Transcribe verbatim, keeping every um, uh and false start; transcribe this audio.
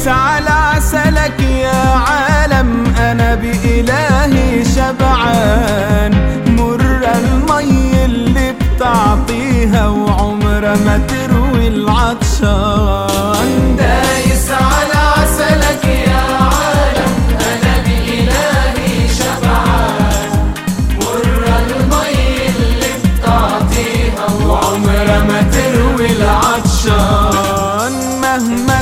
دايس على عسلك يا عالم، أنا بإلهي شبعان. مر المي اللي بتعطيها وعمرها ما تروي العطشان. دايس على عسلك يا عالم، أنا بإلهي شبعان. مر المي اللي بتعطيها وعمرها ما تروي العطشان. مهما